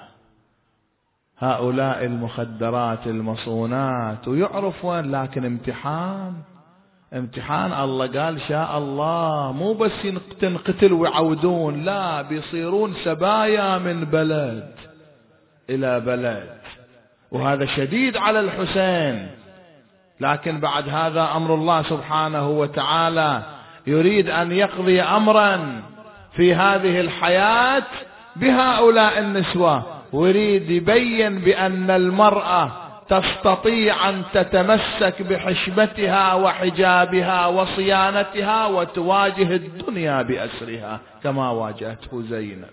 هؤلاء المخدرات المصونات، ويعرف وين، لكن امتحان الله قال شاء الله مو بس تنقتل ويعودون، لا بيصيرون سبايا من بلد إلى بلد، وهذا شديد على الحسين. لكن بعد هذا أمر الله سبحانه وتعالى يريد أن يقضي أمرا في هذه الحياة بهؤلاء النسوة، ويريد يبين بأن المرأة تستطيع أن تتمسك بحشمتها وحجابها وصيانتها وتواجه الدنيا بأسرها كما واجهته زينب.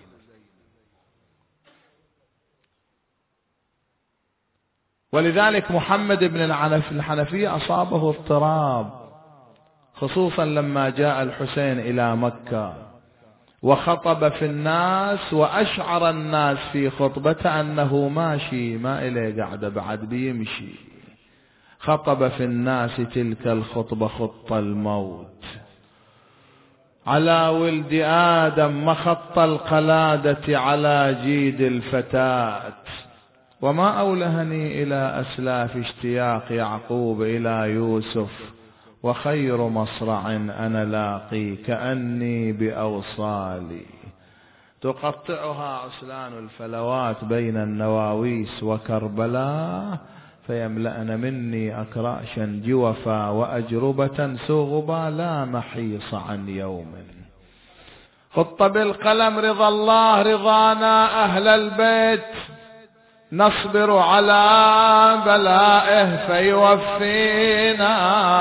ولذلك محمد بن الحنفية أصابه اضطراب، خصوصا لما جاء الحسين إلى مكة وخطب في الناس، وأشعر الناس في خطبته أنه ماشي ما إليه قاعدة بعد بيمشي. خطب في الناس تلك الخطبة خط الموت: على ولد آدم مخط القلادة على جيد الفتاة، وما أولهني إلى أسلاف اشتياق يعقوب إلى يوسف، وخير مصرع أنا لاقي كأني بأوصالي تقطعها عسلان الفلوات بين النواويس وكربلاء، فيملأن مني أكراشا جوفا وأجربة سغبا لا محيص عن يوم. خط بالقلم رضا الله رضانا أهل البيت، نصبر على بلائه فيوفينا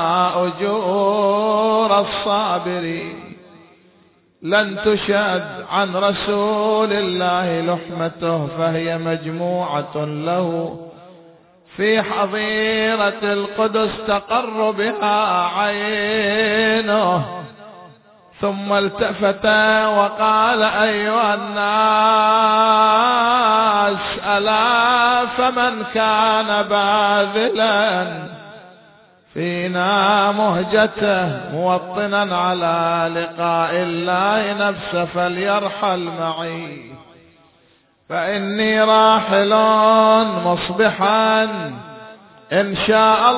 أجور الصابرين. لن تشد عن رسول الله لحمته، فهي مجموعة له في حظيرة القدس تقر بها عينه. ثم التفت وقال: أيها الناس، ألا فمن كان باذلا فينا مهجته موطنا على لقاء الله نفسه فليرحل معي، فإني راحل مصبحا إن شاء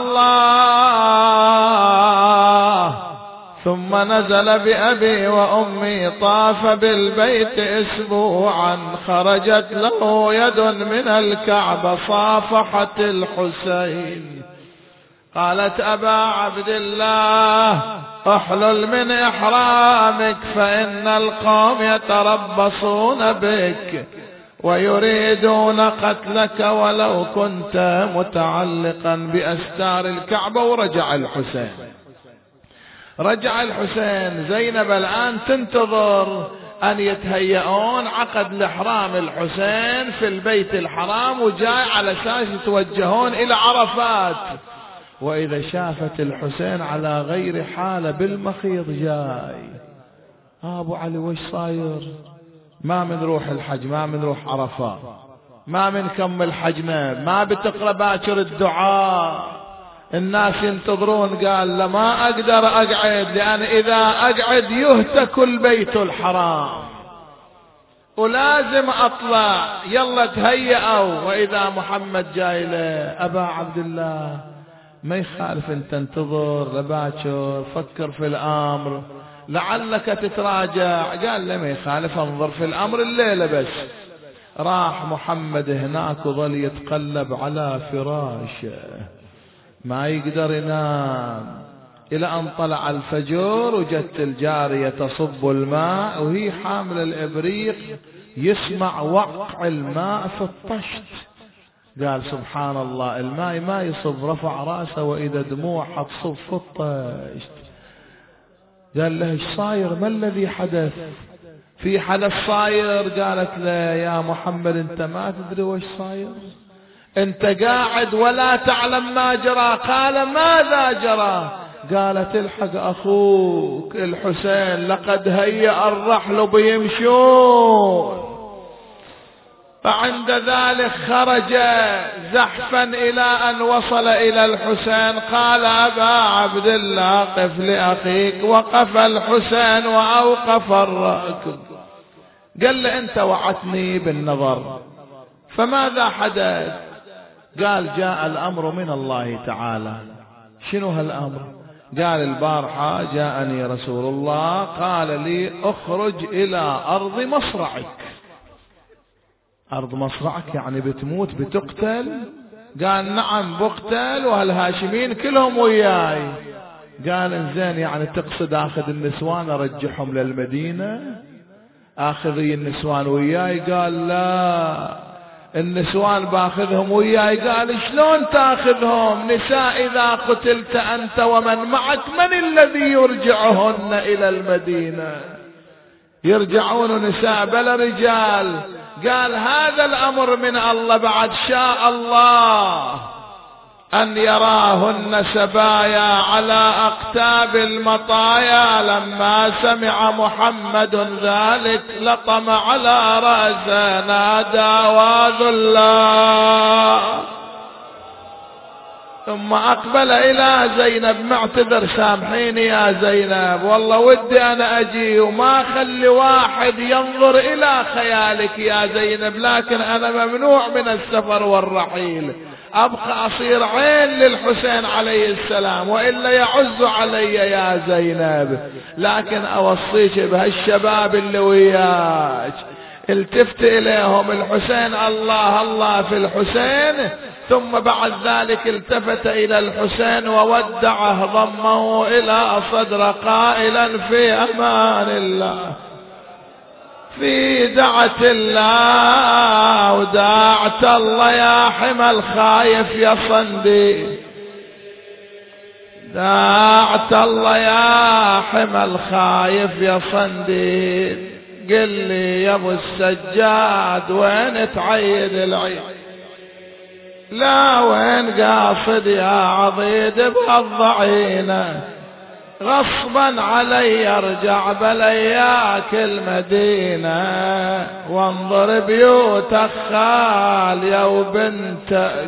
الله. ثم نزل بأبي وأمي، طاف بالبيت أسبوعا، خرجت له يد من الكعبة صافحت الحسين، قالت: أبا عبد الله، احلل من إحرامك، فإن القوم يتربصون بك ويريدون قتلك ولو كنت متعلقا بأستار الكعبة. ورجع الحسين. رجع الحسين. زينب الآن تنتظر أن يتهيئون عقد الإحرام الحسين في البيت الحرام، وجاي على أساس يتوجهون إلى عرفات. وإذا شافت الحسين على غير حاله بالمخيط جاي: أبو علي وش صاير؟ ما من روح الحج، ما من روح عرفات، ما من كمل حجنا، ما بتقرأ باكر الدعاء، الناس ينتظرون. قال: لما أقدر أقعد، لأن إذا أقعد يهتك البيت الحرام ولازم أطلع. يلا تهيئوا. وإذا محمد جاي له: أبا عبد الله، ما يخالف أن تنتظر لباكر، فكر في الأمر لعلك تتراجع. قال له: ما يخالف، انظر في الأمر الليلة بس. راح محمد هناك وظل يتقلب على فراشه، ما يقدر ينام، إلى أن طلع الفجر وجت الجارية تصب الماء وهي حامل الإبريق، يسمع وقع الماء في الطشت. قال: سبحان الله، الماء ما يصب. رفع راسه وإذا دموع حتصب في الطشت. قال له: ايش صاير؟ ما الذي حدث؟ في حدث صاير. قالت له: يا محمد، انت ما تدري وش صاير، انت قاعد ولا تعلم ما جرى. قال: ماذا جرى؟ قالت: الحق اخوك الحسين، لقد هيأ الرحل بيمشون. فعند ذلك خرج زحفا إلى أن وصل إلى الحسين. قال أبا عبد الله قف لأخيك. وقف الحسين وأوقف الراكب. قال له أنت وعدتني بالنظر، فماذا حدث؟ قال جاء الأمر من الله تعالى. شنو هالأمر؟ قال البارحة جاءني رسول الله قال لي اخرج إلى أرض مصرعك. أرض مصرعك يعني بتموت بتقتل؟ قال نعم بقتل وهالهاشمين كلهم وياي. قال انزين يعني تقصد اخذ النسوان ارجعهم للمدينة؟ اخذي النسوان وياي؟ قال لا، النسوان باخذهم وياي. قال شلون تاخذهم؟ نساء اذا قتلت انت ومن معك من الذي يرجعهن الى المدينة؟ يرجعون نساء بلا رجال. قال هذا الأمر من الله، بعد شاء الله أن يراهن سبايا على أقتاب المطايا. لما سمع محمد ذلك لطم على رأسه نادى وذلا، ثم أقبل إلى زينب معتذر سامحيني يا زينب، والله ودي أنا أجي وما خلي واحد ينظر إلى خيالك يا زينب، لكن أنا ممنوع من السفر والرحيل، أبقى أصير عين للحسين عليه السلام وإلا يعز علي يا زينب. لكن أوصيك بهالشباب اللي وياك التفت إليهم، الحسين الله الله في الحسين. ثم بعد ذلك التفت إلى الحسين وودعه، ضمه إلى صدره قائلا في أمان الله، في دعة الله ودعت الله يا حمى الخايف يا صندي، دعت الله يا حمى الخايف يا صندي. قل لي يا ابو السجاد وين تعيد العيد؟ لا وين قاصد يا عضيد بهالضعينة؟ غصبا علي ارجع بلياك المدينة، وانظر بيوتك خالية وبنتك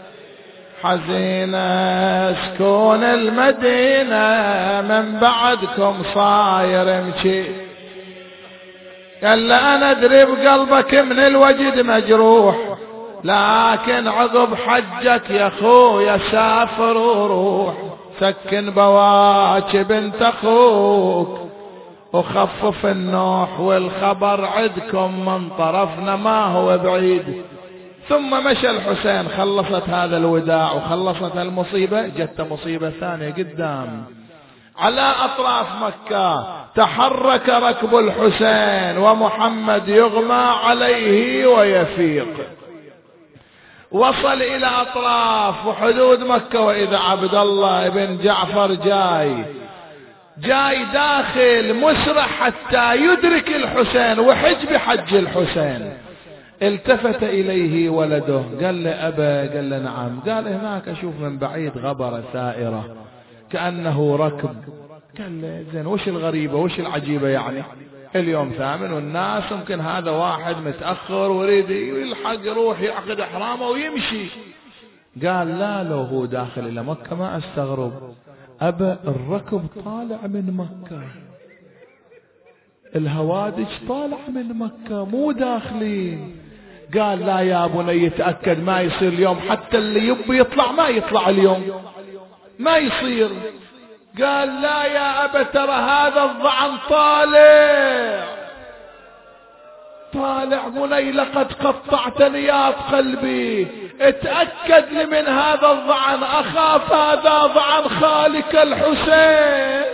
حزينة، سكون المدينة من بعدكم صاير مشي. قال له انا ادري بقلبك من الوجد مجروح، لكن عقب حجك يا خويا سافر وروح، سكن بواكي بنت اخوك وخفف النوح، والخبر عدكم من طرفنا ما هو بعيد. ثم مشى الحسين، خلصت هذا الوداع وخلصت المصيبة، جت مصيبة ثانية قدام على أطراف مكة. تحرك ركب الحسين ومحمد يغمى عليه ويفيق، وصل إلى أطراف وحدود مكة، وإذا عبد الله بن جعفر جاي داخل مسرع حتى يدرك الحسين وحج بحج الحسين. التفت إليه ولده قال له أبا؟ قال له نعم. قال هناك أشوف من بعيد غبرة سائرة كأنه ركب. قال له زين وش الغريبة وش العجيبة يعني؟ اليوم ثامن والناس ممكن هذا واحد متأخر ويريد يلحق يروح يعقد إحرامه ويمشي. قال لا، لو هو داخل إلى مكة ما أستغرب، أبا الركب طالع من مكة، الهوادج طالع من مكة مو داخلين. قال لا يا بني يتأكد ما يصير اليوم، حتى اللي يبي يطلع ما يطلع اليوم، ما يصير. قال لا يا أبا ترى هذا الضعن طالع بني، لقد قطعت نياط قلبي، اتأكد لي من هذا الضعن، أخاف هذا ضعن خالك الحسين،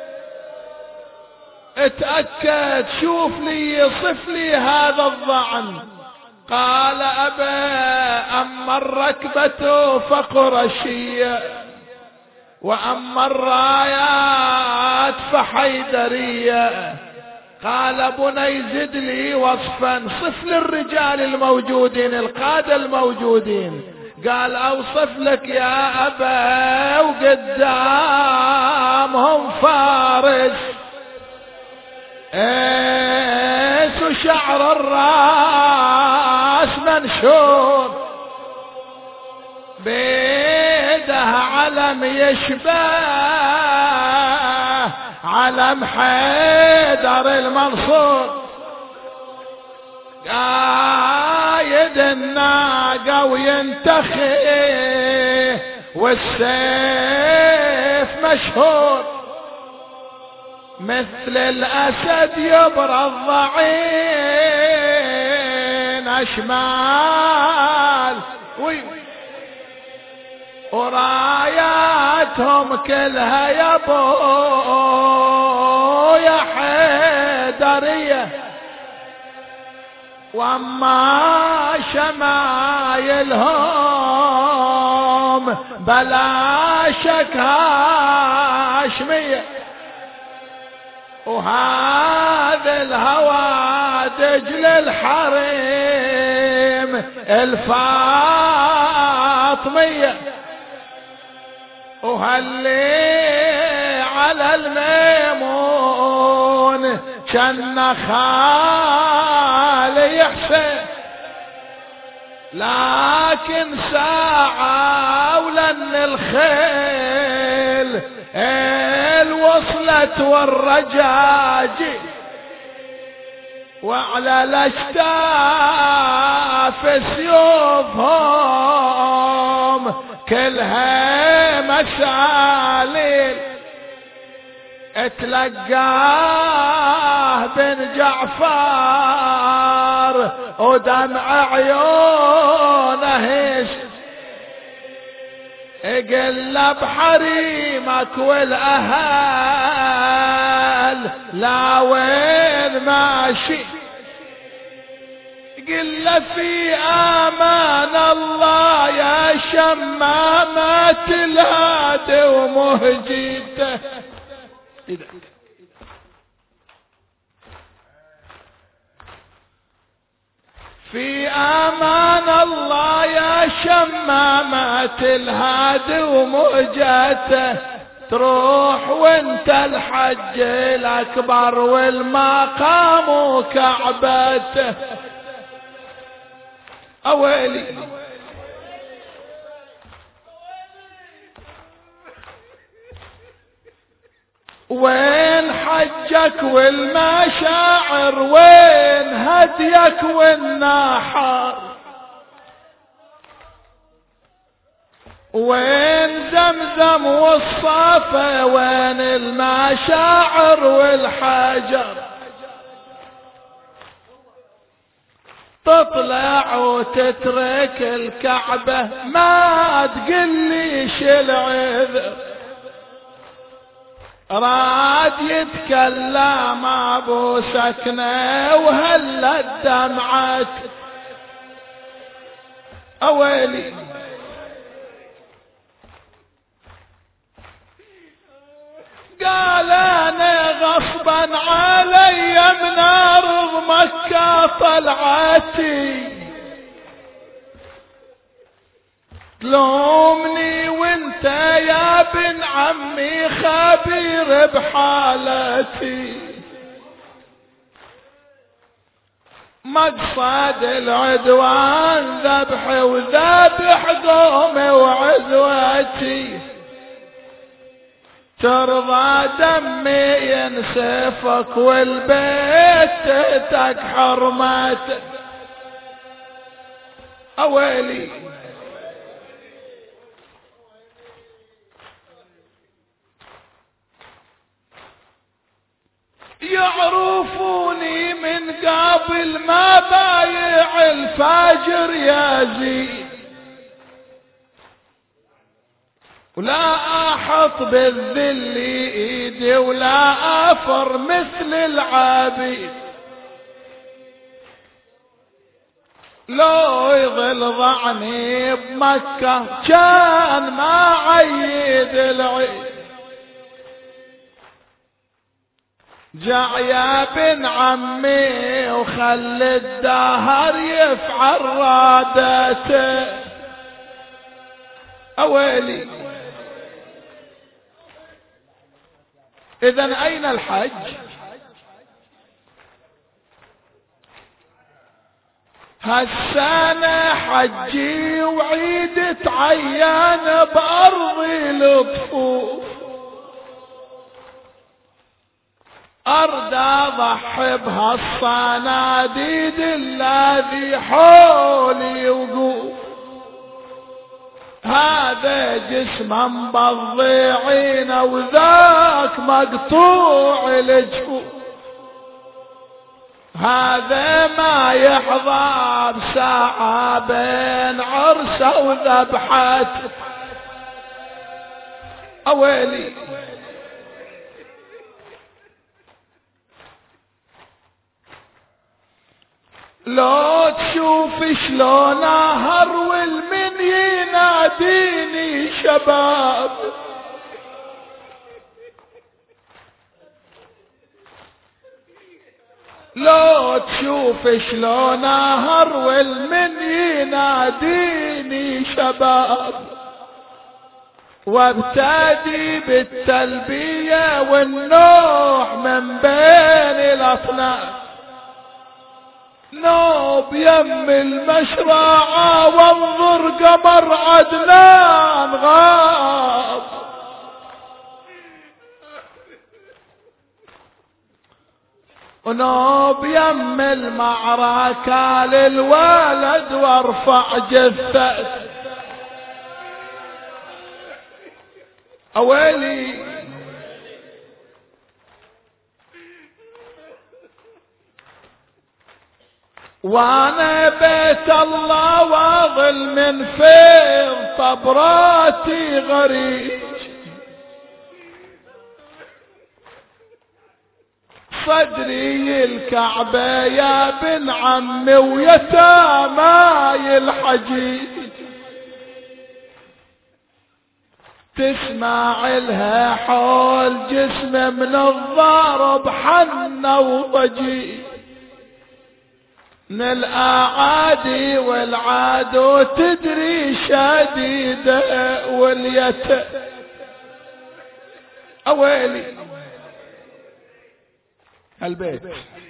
اتأكد شوف لي صف لي هذا الضعن. قال أبا أما الركبة فقرشية وأما الرايات فحيدرية. قال بني زد لي وصفا، صف للرجال الموجودين القادة الموجودين. قال أوصف لك يا أبا وقدامهم فارس وشعر الراس منشور بيده علم يشبه علم حيدر المنصور قايد الناقة وينتخي والسيف مشهور مثل الأسد يبرى الضعين أشمال وراياتهم كلها يا يا حيدرية وما شمايلهم بلا شك هاشمية وهذا الهوادج للحريم الفاطمية وهاللي على الميمون كان خالي حسين لكن ساعة ولن الخيل وصلت والرجاج وعلى الاجتاف سيوفهم كلها مساليل اتلقاه بن جعفر ودمع عيونه قل بحريمك والاهل لا وين ماشي قل في امان الله يا شمامة الهادي ومهجته في امان الله يا شمامة الهادي ومهجته تروح وانت الحج الاكبر والمقام كعبته اويلي وين حجك والمشاعر وين هديك والنحر وين زمزم والصفا وين المشاعر والحجر تطلع وتترك الكعبة ما تقليش العذر راد يتكلم ابو سكنة وهلت دمعت اويلي قال انا غصبا علي من ارض مكة طلعتي تلومني وانت يا بن عمي خبير بحالتي مقصد العدوان ذبحي وذبح قومي وعزوتي ترضى دمي ينسفك والبيت تتك حرمتك اويلي يعرفوني من قبل ما بايع الفاجر يزيد ولا احط بالذل ايدي ولا افر مثل العبيد لو يظل ضعني بمكة كان ما عيد العيد جع يا بن عمي وخلي الدهر يفعل رادته اويلي اذن اين الحج هالسنة حجي وعيد تعين بأرضي الطفوف، أرد أضحي بهالصناديد الذي حولي وقوف، هذا جسم بالضيعين وذاك مقطوع الجفوف، هذا ما يحظى بساعة بين عرسه وذبحته. أويلي لو تشوف شلون اهرول من يناديني شباب، لو تشوف شلون اهرول من يناديني شباب، وابتدي بالتلبية والنوح من بين الاصناف، نوب يم المشرعة وانظر قمر عدنان غاب، ونوب يم المعركة للولد وارفع جثة. أويلي وانا بيت الله واظل من فيض طبراتي غريب، صدري الكعبة يا بن عمي ويتاماي الحجيج، تسمع لها حول جسم من الضرب حنة وضجيج، من الأعادي والعادو تدري شديدة واليت. أويلي البيت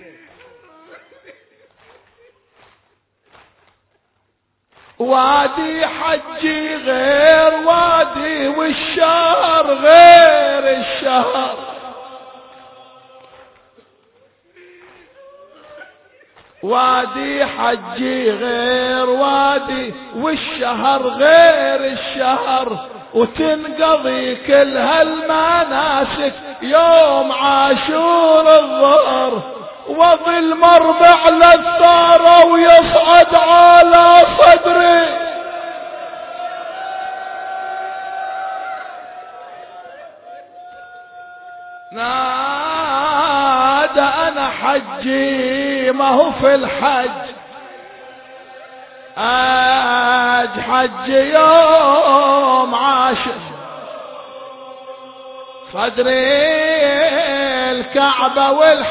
وادي حجي غير وادي والشهر غير الشهر، وادي حجي غير وادي والشهر غير الشهر، وتنقضي كل هالمناسك يوم عاشور الظهر، وظل مربع للثارة ويصعد على صدري، نادى أنا حجي ما هو في الحج، حج يوم عاشر، صدري الكعبة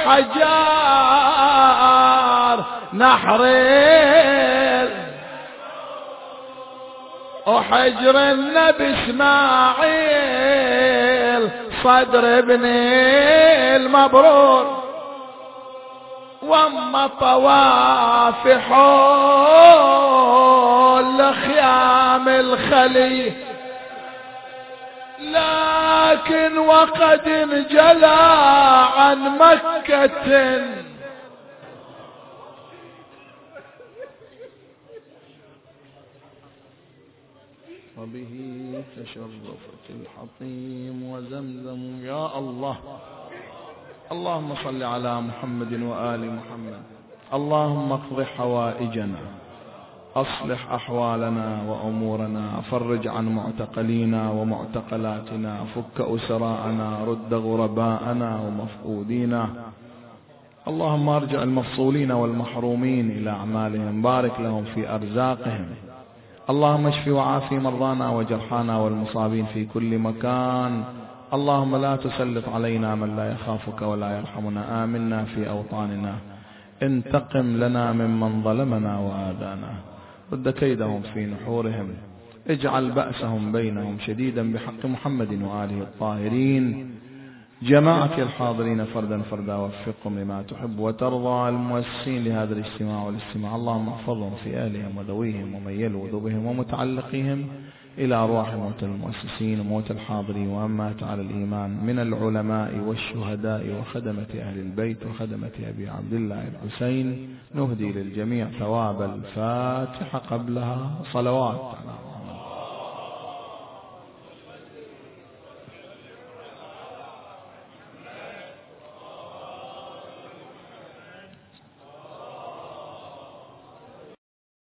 والحجار نحري، وحجر النبي اسماعيل صدر ابني المبرور، واما طواف حول خيام الخلي، لكن وقد انجلى عن مكة وبه تشرفت الحطيم وزمزم. يا الله، اللهم صل على محمد وآل محمد. اللهم اقض حوائجنا، أصلح أحوالنا وأمورنا، فرج عن معتقلينا ومعتقلاتنا، فك أسراءنا، رد غرباءنا ومفقودينا. اللهم ارجع المفصولين والمحرومين إلى أعمالهم، بارك لهم في أرزاقهم. اللهم اشف وعافي مرضانا وجرحانا والمصابين في كل مكان. اللهم لا تسلط علينا من لا يخافك ولا يرحمنا. آمنا في أوطاننا، انتقم لنا ممن ظلمنا وآذانا، رد كيدهم في نحورهم، اجعل بأسهم بينهم شديدا بحق محمد وآله الطاهرين. جماعة الحاضرين فردا فردا وفقهم لما تحب وترضى، المؤسسين لهذا الاجتماع والاستماع اللهم احفظهم في أهلهم وذويهم ومن يلوذ بهم ومتعلقهم، إلى أرواح موت المؤسسين وموت الحاضرين وأمات على الإيمان من العلماء والشهداء وخدمة أهل البيت وخدمة أبي عبد الله الحسين. نهدي للجميع ثواب الفاتحة قبلها صلوات.